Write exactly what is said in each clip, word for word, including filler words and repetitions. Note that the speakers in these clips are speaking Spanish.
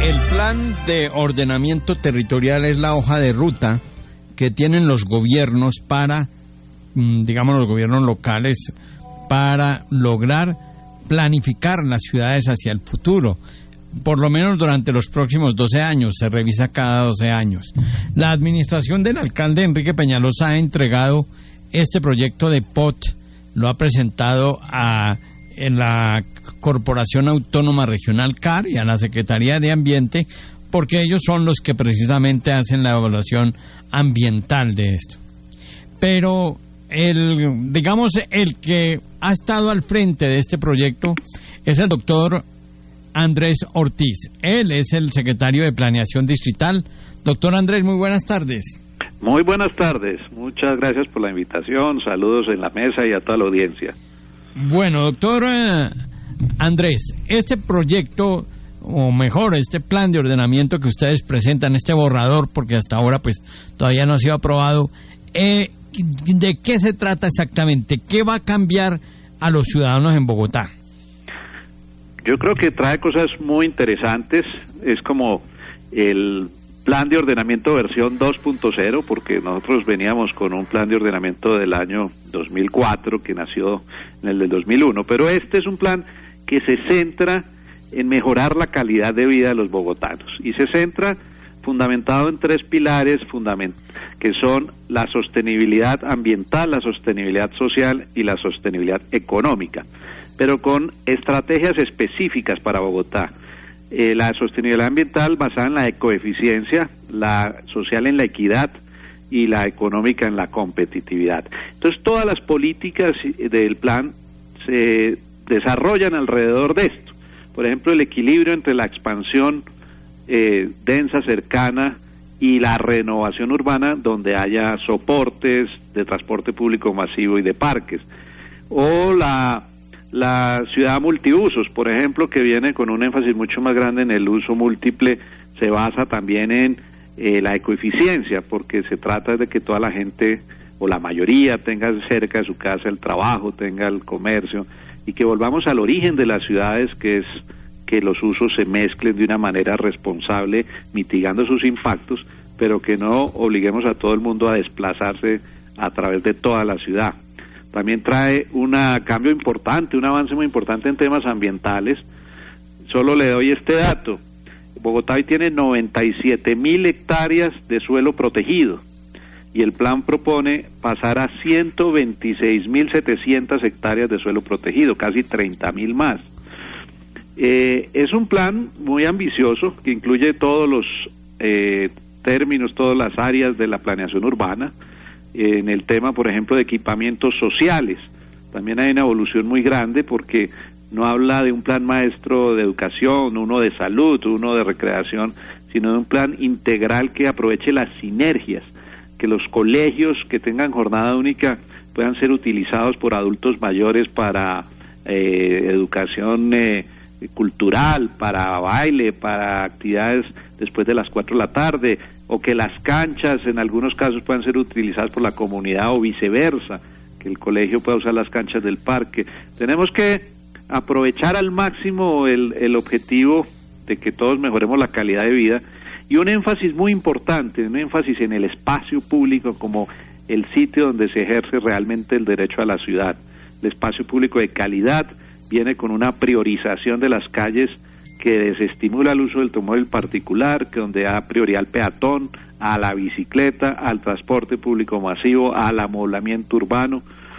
El plan de ordenamiento territorial es la hoja de ruta que tienen los gobiernos para, digamos, los gobiernos locales, para lograr planificar las ciudades hacia el futuro. Por lo menos durante los próximos doce años, se revisa cada doce años. La administración del alcalde Enrique Peñalosa ha entregado este proyecto de P O T, lo ha presentado a en la Corporación Autónoma Regional C A R y a la Secretaría de Ambiente, porque ellos son los que precisamente hacen la evaluación ambiental de esto. Pero el, digamos, el que ha estado al frente de este proyecto es el doctor Andrés Ortiz. Él es el secretario de Planeación Distrital. Doctor Andrés, muy buenas tardes. Muy buenas tardes, muchas gracias por la invitación, saludos en la mesa y a toda la audiencia. Bueno, doctor eh, Andrés, este proyecto, o mejor, este plan de ordenamiento que ustedes presentan, este borrador, porque hasta ahora pues todavía no ha sido aprobado, eh, ¿de qué se trata exactamente? ¿Qué va a cambiar a los ciudadanos en Bogotá? Yo creo que trae cosas muy interesantes, es como el plan de ordenamiento versión dos punto cero, porque nosotros veníamos con un plan de ordenamiento del año dos mil cuatro que nació en el del dos mil uno, pero este es un plan que se centra en mejorar la calidad de vida de los bogotanos y se centra fundamentado en tres pilares fundament- que son la sostenibilidad ambiental, la sostenibilidad social y la sostenibilidad económica, pero con estrategias específicas para Bogotá. Eh, la sostenibilidad ambiental basada en la ecoeficiencia, la social en la equidad y la económica en la competitividad. Entonces todas las políticas del plan se desarrollan alrededor de esto. Por ejemplo, el equilibrio entre la expansión eh, densa, cercana y la renovación urbana, donde haya soportes de transporte público masivo y de parques. O la La ciudad multiusos, por ejemplo, que viene con un énfasis mucho más grande en el uso múltiple, se basa también en eh, la ecoeficiencia, porque se trata de que toda la gente, o la mayoría, tenga cerca de su casa el trabajo, tenga el comercio, y que volvamos al origen de las ciudades, que es que los usos se mezclen de una manera responsable, mitigando sus impactos, pero que no obliguemos a todo el mundo a desplazarse a través de toda la ciudad. También trae un cambio importante, un avance muy importante en temas ambientales. Solo le doy este dato. Bogotá hoy tiene noventa y siete mil hectáreas de suelo protegido y el plan propone pasar a ciento veintiséis mil setecientas hectáreas de suelo protegido, casi treinta mil más. Eh, es un plan muy ambicioso que incluye todos los eh, términos, todas las áreas de la planeación urbana. En el tema, por ejemplo, de equipamientos sociales, también hay una evolución muy grande porque no habla de un plan maestro de educación, uno de salud, uno de recreación, sino de un plan integral que aproveche las sinergias, que los colegios que tengan jornada única puedan ser utilizados por adultos mayores para eh, educación eh, cultural, para baile, para actividades después de las cuatro de la tarde, o que las canchas en algunos casos puedan ser utilizadas por la comunidad o viceversa, que el colegio pueda usar las canchas del parque. Tenemos que aprovechar al máximo el, el objetivo de que todos mejoremos la calidad de vida y un énfasis muy importante, un énfasis en el espacio público como el sitio donde se ejerce realmente el derecho a la ciudad. El espacio público de calidad viene con una priorización de las calles que desestimula el uso del automóvil particular, que donde da prioridad al peatón, a la bicicleta, al transporte público masivo, al amoblamiento urbano.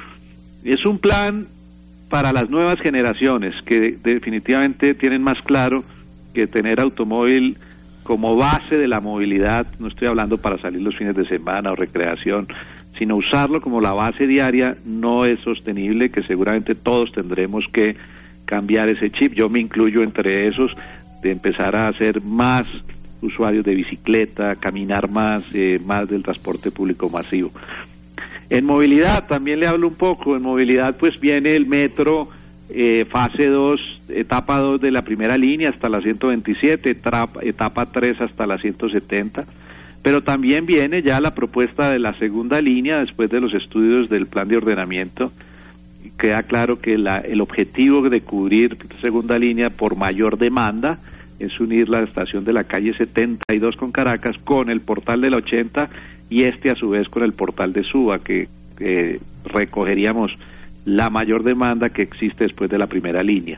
Es un plan para las nuevas generaciones que definitivamente tienen más claro que tener automóvil como base de la movilidad, no estoy hablando para salir los fines de semana o recreación, sino usarlo como la base diaria, no es sostenible, que seguramente todos tendremos que cambiar ese chip. Yo me incluyo entre esos, de empezar a ser más usuarios de bicicleta, caminar más, eh, más del transporte público masivo. En movilidad también le hablo un poco. En movilidad pues viene el metro, eh, fase dos, etapa dos de la primera línea hasta la ciento veintisiete, etapa, etapa tres hasta la ciento setenta, pero también viene ya la propuesta de la segunda línea después de los estudios del plan de ordenamiento. Queda claro que la, el objetivo de cubrir segunda línea por mayor demanda es unir la estación de la calle setenta y dos con Caracas con el portal de la ochenta y este a su vez con el portal de Suba, que eh, recogeríamos la mayor demanda que existe después de la primera línea.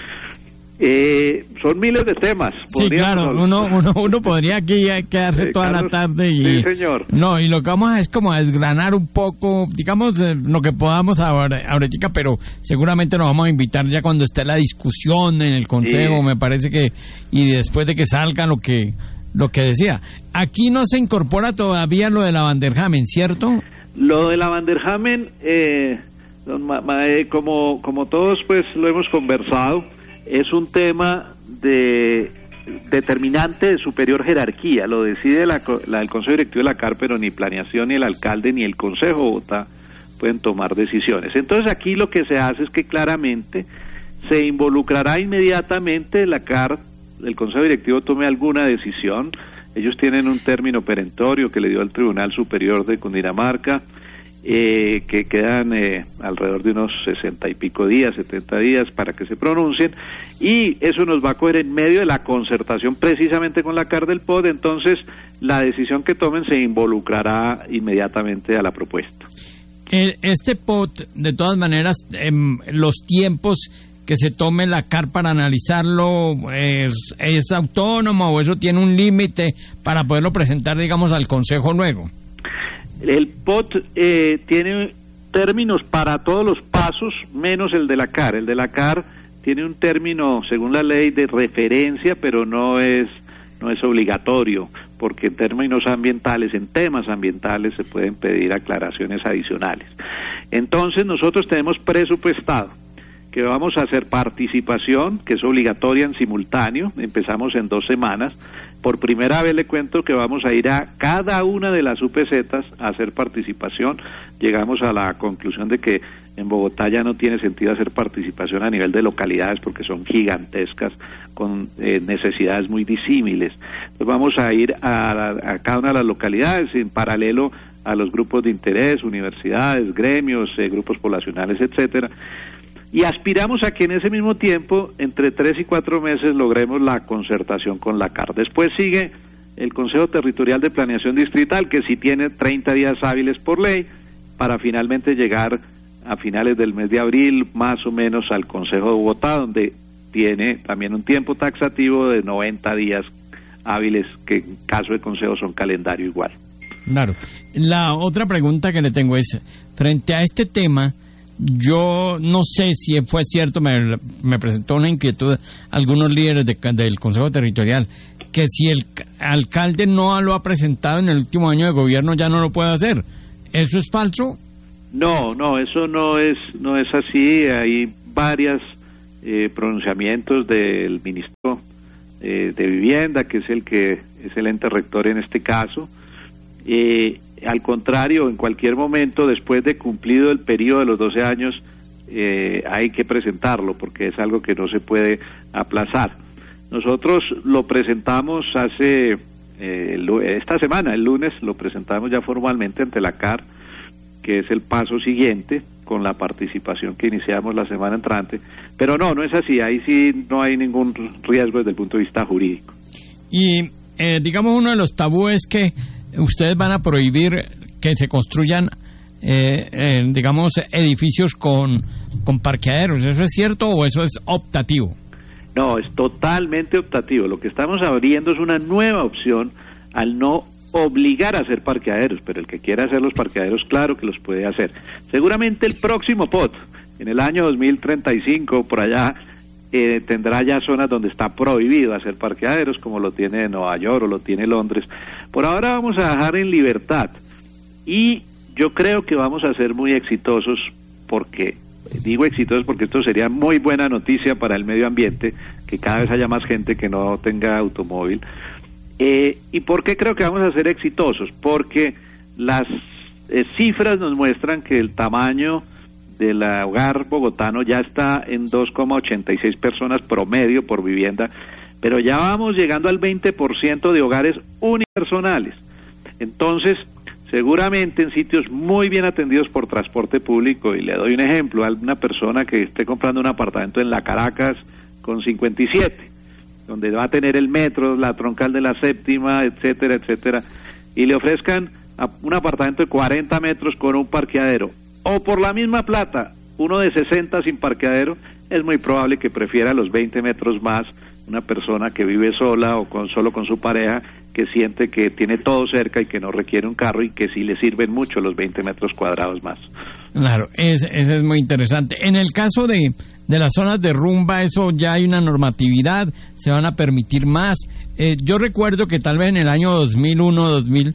Eh, son miles de temas. Sí, claro, uno, uno, uno podría aquí quedarse eh, toda Carlos, la tarde y... Sí, señor. No, y lo que vamos a es como a desgranar un poco, digamos, eh, lo que podamos ahora, ahorita, pero seguramente nos vamos a invitar ya cuando esté la discusión en el Consejo, sí. Me parece que, y después de que salga lo que, lo que decía. Aquí no se incorpora todavía lo de la Vanderhamen, ¿cierto? Lo de la Vanderhamen, eh, don Ma, Ma, eh, como, como todos pues lo hemos conversado, es un tema de determinante de superior jerarquía, lo decide la, la, el Consejo Directivo de la C A R, pero ni planeación, ni el alcalde, ni el Consejo de Bogotá pueden tomar decisiones. Entonces aquí lo que se hace es que claramente se involucrará inmediatamente la C A R, el Consejo Directivo tome alguna decisión, ellos tienen un término perentorio que le dio el Tribunal Superior de Cundinamarca, Eh, que quedan eh, alrededor de unos sesenta y pico días, setenta días para que se pronuncien, y eso nos va a coger en medio de la concertación precisamente con la C A R del P O D. Entonces la decisión que tomen se involucrará inmediatamente a la propuesta. El, este P O D, de todas maneras, eh, los tiempos que se tome la C A R para analizarlo, ¿es, es autónomo o eso tiene un límite para poderlo presentar, digamos, al Consejo luego? El P O D eh, tiene términos para todos los pasos, menos el de la C A R. El de la C A R tiene un término, según la ley, de referencia, pero no es no es obligatorio, porque en términos ambientales, en temas ambientales, se pueden pedir aclaraciones adicionales. Entonces, nosotros tenemos presupuestado que vamos a hacer participación, que es obligatoria en simultáneo, empezamos en dos semanas. Por primera vez le cuento que vamos a ir a cada una de las U P Zetas a hacer participación. Llegamos a la conclusión de que en Bogotá ya no tiene sentido hacer participación a nivel de localidades porque son gigantescas, con eh, necesidades muy disímiles. Entonces vamos a ir a, a cada una de las localidades en paralelo a los grupos de interés, universidades, gremios, eh, grupos poblacionales, etcétera. Y aspiramos a que en ese mismo tiempo, entre tres y cuatro meses, logremos la concertación con la C A R. Después sigue el Consejo Territorial de Planeación Distrital, que sí tiene treinta días hábiles por ley, para finalmente llegar a finales del mes de abril, más o menos, al Consejo de Bogotá, donde tiene también un tiempo taxativo de noventa días hábiles, que en caso de Consejo son calendario igual. Claro. La otra pregunta que le tengo es, frente a este tema, yo no sé si fue cierto, me, me presentó una inquietud algunos líderes de, del Consejo Territorial, que si el alcalde no lo ha presentado en el último año de gobierno ya no lo puede hacer. ¿Eso es falso? No, no, eso no es no es así. Hay varios eh, pronunciamientos del ministro eh, de Vivienda, que es el que es el ente rector en este caso. Eh, Al contrario, en cualquier momento, después de cumplido el periodo de los doce años, eh, hay que presentarlo, porque es algo que no se puede aplazar. Nosotros lo presentamos hace, eh, esta semana, el lunes, lo presentamos ya formalmente ante la C A R, que es el paso siguiente, con la participación que iniciamos la semana entrante. Pero no, no es así, ahí sí no hay ningún riesgo desde el punto de vista jurídico. Y, eh, digamos, uno de los tabúes que ustedes van a prohibir que se construyan, eh, eh, digamos, edificios con, con parqueaderos. ¿Eso es cierto o eso es optativo? No, es totalmente optativo. Lo que estamos abriendo es una nueva opción al no obligar a hacer parqueaderos, pero el que quiera hacer los parqueaderos, claro que los puede hacer. Seguramente el próximo P O D, en el año dos mil treinta y cinco, por allá, Eh, tendrá ya zonas donde está prohibido hacer parqueaderos, como lo tiene Nueva York o lo tiene Londres. Por ahora vamos a dejar en libertad, y yo creo que vamos a ser muy exitosos, porque digo exitosos porque esto sería muy buena noticia para el medio ambiente, que cada vez haya más gente que no tenga automóvil. Eh, ¿y por qué creo que vamos a ser exitosos? Porque las eh, cifras nos muestran que el tamaño del hogar bogotano ya está en dos coma ochenta y seis personas promedio por vivienda, pero ya vamos llegando al veinte por ciento de hogares unipersonales. Entonces, seguramente en sitios muy bien atendidos por transporte público, y le doy un ejemplo, a una persona que esté comprando un apartamento en la Caracas con cincuenta y siete, donde va a tener el metro, la troncal de la séptima, etcétera, etcétera, y le ofrezcan un apartamento de cuarenta metros con un parqueadero, o por la misma plata, uno de sesenta sin parqueadero, es muy probable que prefiera los veinte metros más una persona que vive sola o con solo con su pareja, que siente que tiene todo cerca y que no requiere un carro y que sí le sirven mucho los veinte metros cuadrados más. Claro, ese es, es muy interesante. En el caso de, de las zonas de rumba, eso ya hay una normatividad, se van a permitir más. Eh, yo recuerdo que tal vez en el año dos mil uno, dos mil,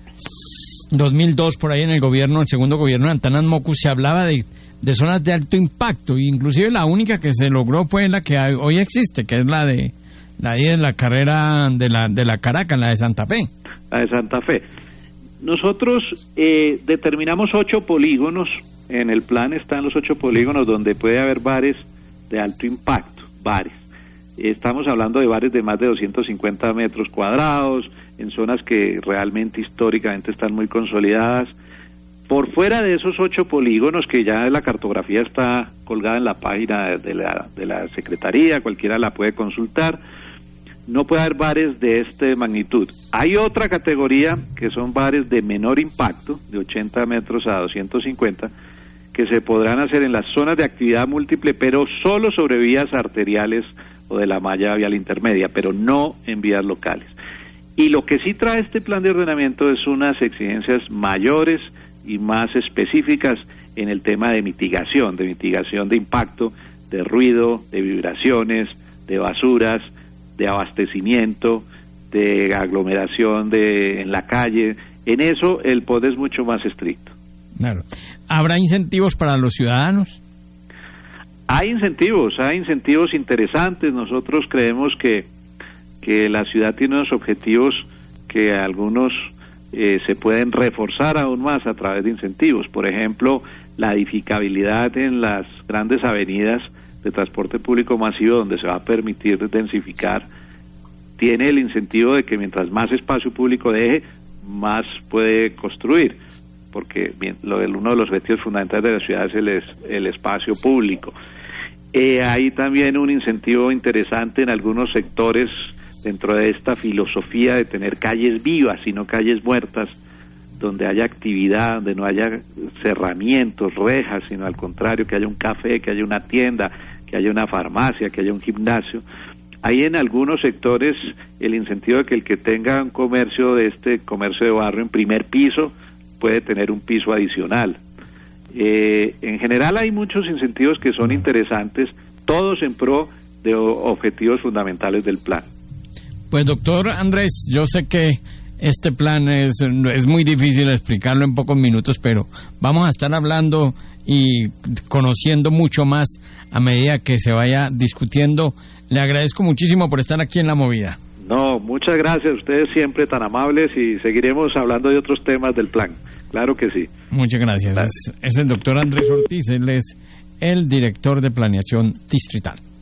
dos mil dos, por ahí en el gobierno, el segundo gobierno de Antanas Moku, se hablaba de, de zonas de alto impacto, e inclusive la única que se logró fue la que hoy existe, que es la de la de la carrera de la de la Caracas, la de Santa Fe. La de Santa Fe. Nosotros eh, determinamos ocho polígonos. En el plan están los ocho polígonos donde puede haber bares de alto impacto, bares. Estamos hablando de bares de más de doscientos cincuenta metros cuadrados, en zonas que realmente históricamente están muy consolidadas. Por fuera de esos ocho polígonos, que ya la cartografía está colgada en la página de la, de la Secretaría, cualquiera la puede consultar, no puede haber bares de esta magnitud. Hay otra categoría que son bares de menor impacto, de ochenta metros a doscientos cincuenta, que se podrán hacer en las zonas de actividad múltiple, pero solo sobre vías arteriales o de la malla vial intermedia, pero no en vías locales. Y lo que sí trae este plan de ordenamiento es unas exigencias mayores y más específicas en el tema de mitigación, de mitigación de impacto, de ruido, de vibraciones, de basuras, de abastecimiento, de aglomeración de en la calle. En eso el P O D es mucho más estricto. Claro. ¿Habrá incentivos para los ciudadanos? Hay incentivos, hay incentivos interesantes. Nosotros creemos que, que la ciudad tiene unos objetivos que algunos eh, se pueden reforzar aún más a través de incentivos. Por ejemplo, la edificabilidad en las grandes avenidas de transporte público masivo, donde se va a permitir densificar, tiene el incentivo de que mientras más espacio público deje, más puede construir, porque bien, lo, uno de los objetivos fundamentales de la ciudad es el, es, el espacio público. Eh, hay también un incentivo interesante en algunos sectores dentro de esta filosofía de tener calles vivas y no calles muertas, donde haya actividad, donde no haya cerramientos, rejas, sino al contrario, que haya un café, que haya una tienda, que haya una farmacia, que haya un gimnasio. Hay en algunos sectores el incentivo de que el que tenga un comercio de este comercio de barrio en primer piso puede tener un piso adicional. Eh, en general hay muchos incentivos que son interesantes, todos en pro de objetivos fundamentales del plan. Pues doctor Andrés, yo sé que este plan es, es muy difícil explicarlo en pocos minutos, pero vamos a estar hablando y conociendo mucho más a medida que se vaya discutiendo. Le agradezco muchísimo por estar aquí en La Movida. No, muchas gracias, ustedes siempre tan amables, y seguiremos hablando de otros temas del plan, claro que sí. Muchas gracias, gracias. Es, es el doctor Andrés Ortiz, él es el director de planeación distrital.